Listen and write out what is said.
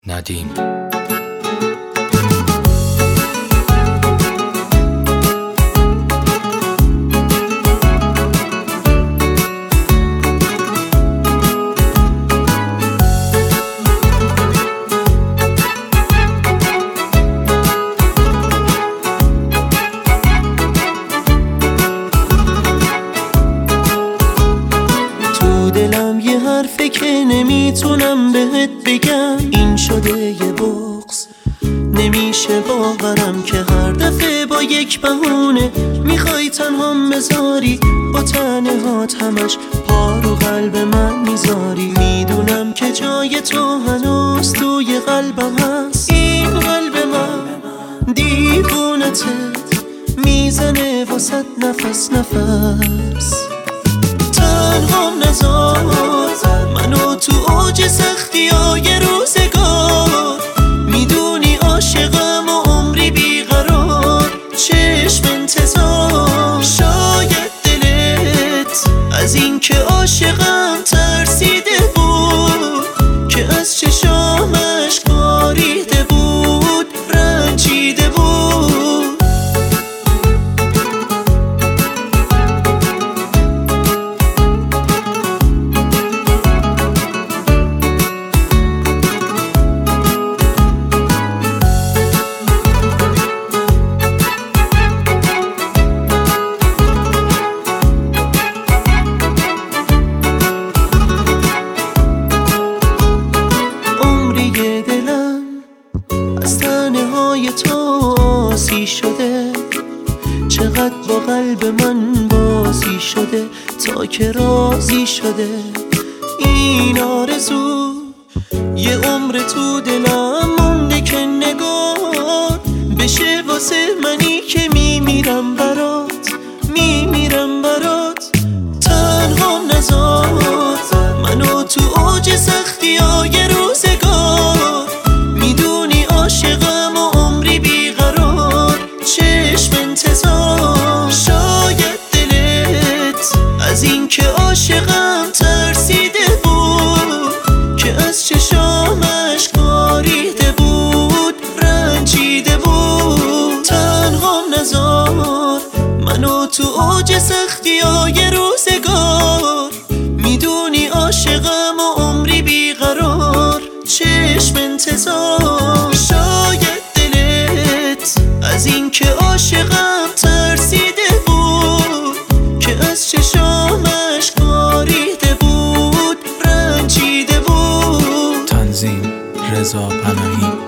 ندیم. دلم یه حرفه که نمیتونم بهت بگم، این شده یه بغض نمیشه باورم که هر دفعه با یک بهونه میخوای تنهام بذاری، با تنهات همش پا رو قلب من میذاری. میدونم که جای تو هنوز توی قلبم هست، این قلب من دیوونته میزنه واسد نفس نفس. تنهام نذار منو تو اوج سختیای روزگار، میدونی عاشقم و عمری بیقرار، چشم انتظار. شاید دلت از این که عاشقم ترسیده بود، که از چشامش باریده بود، رنجیده بود. از تنهای تو آسی شده، چقدر با قلب من بازی شده تا که راضی شده. این آرزو یه عمر تو دلم مونده که نگار بشه واسه منی که میمیرم برات، میمیرم برات. تنهام نذار منو تو اوج سختیای روزگار، میدونی عاشقم و عمری بیقرار، چشم انتظار. شاید دلت از این که عاشقم ترسیده بود، که از چشامش باریده بود، رنجیده بود. تنهام نذار منو تو اوج سختیای روزگار، میدونی عاشقم و عمری بیقرار، چشم انتظار. شاید دلت از این که عاشقم ترسیده بود، که از چشامش باریده بود، رنجیده بود. تنظیم رضا پناهی.